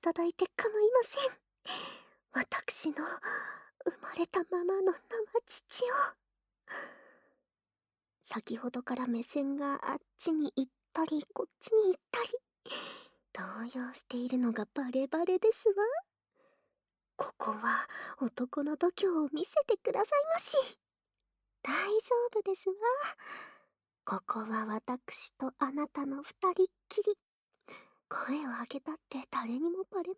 ただいて構いません。私の生まれたままの生父を。先ほどから目線があっちに行ったりこっちに行ったり、動揺しているのがバレバレですわ。ここは男の度胸を見せてくださいまし。大丈夫ですわ。ここは私とあなたの二人っきり。声を上げたって誰にもバレま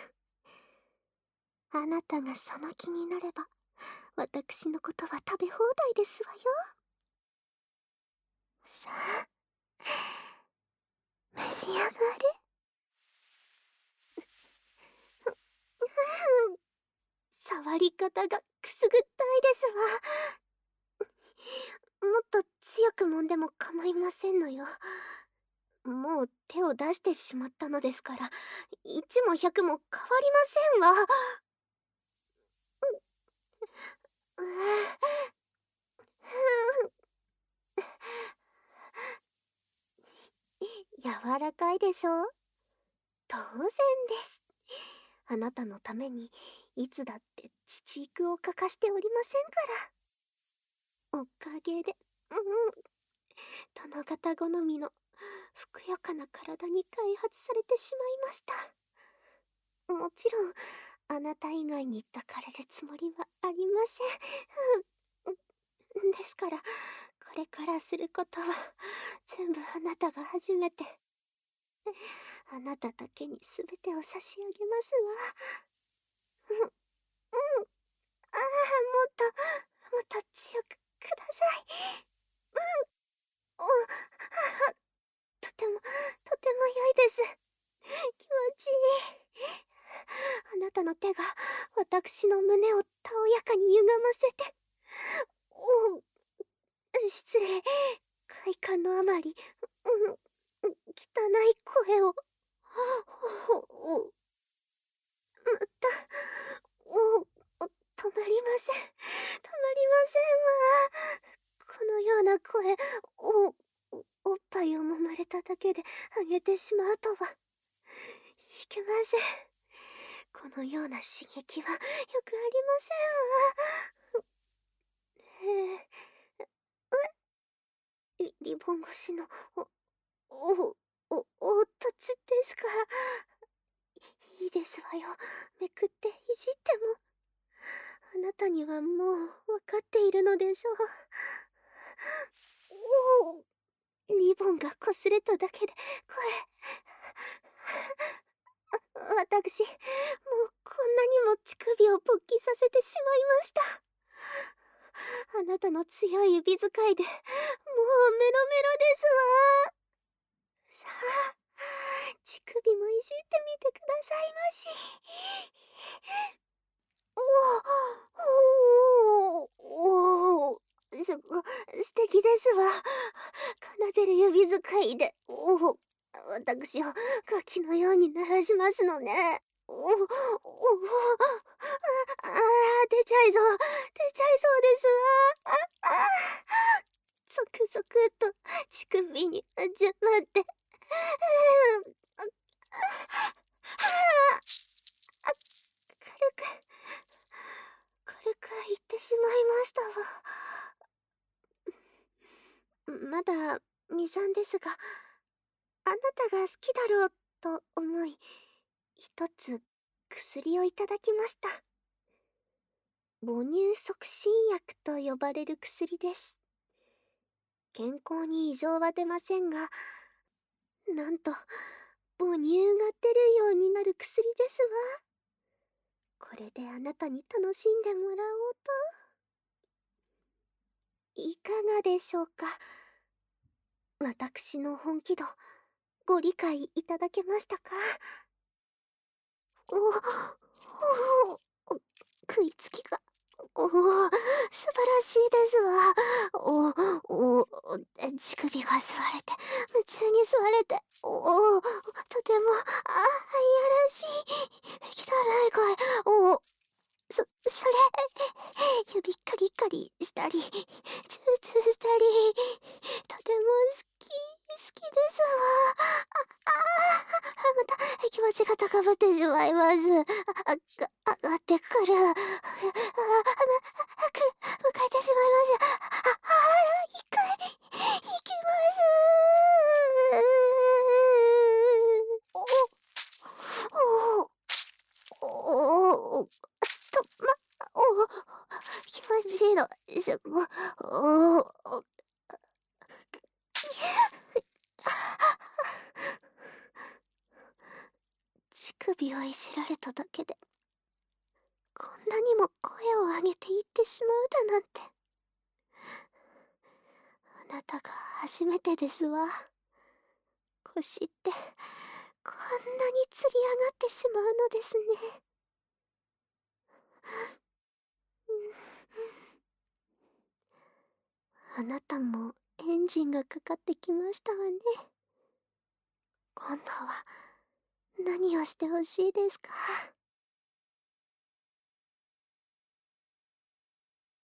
せん。あなたがその気になれば、私のことは食べ放題ですわよ。さあ、召し上がれ。触り方がくすぐったいですわ。もっと強く揉んでも構いませんのよ。もう手を出してしまったのですから、1も100も変わりませんわ。柔らかいでしょ。当然です。あなたのためにいつだって乳育を欠かしておりませんから。おかげで、殿方好みのふくよかな体に開発されてしまいました。もちろんあなた以外に抱かれるつもりはありません。ですからこれからすることは全部あなたが初めて。あなただけに全てを差し上げますわ。ああ、もっともっと強くください。とても良いです。気持ちいい。あなたの手が私の胸をたおやかに歪ませて。失礼。快感のあまり、汚い声を。また、止まりません。止まりませんわ。このような声、おっぱいを揉まれただけであげてしまうとは。いけません。このような刺激はよくありませんわ。リボン越しの、凹凸ですか。いいですわよ。めくっていじっても。あなたにはもうわかっているのでしょう。リボンが擦れただけで私、もうこんなにも乳首を勃起させてしまいました。あなたの強い指使いで、もうメロメロですわ。さあ、乳首もいじってみてくださいまし。おお素敵ですわ。奏でる指使いで、私をガキのように鳴らしますのね。出ちゃいそう、出ちゃいそうですわ。ゾクゾクっと乳首に始まって、軽く、軽く言ってしまいましたわ。まだ未産ですが、あなたが好きだろうと思い、一つ薬をいただきました。母乳促進薬と呼ばれる薬です。健康に異常は出ませんが、なんと母乳が出るようになる薬ですわ。これであなたに楽しんでもらおうと。いかがでしょうか。私の本気度、ご理解いただけましたか。食いつきが、素晴らしいですわ。乳首が吸われて、夢中に吸われて、とても、いやらしい、汚い声、それ、指カリカリしたり、チューチューしたり、とても好きですわ。また、気持ちが高ぶってしまいます。上がってくる。迎えてしまいます。行きます。お気持ちいいの。乳首をいじられただけで、こんなにも声を上げて言ってしまうだなんて。あなたが初めてですわ。腰ってこんなにつり上がってしまうのですね。あなたもエンジンがかかってきましたわね。今度は何をしてほしいですか？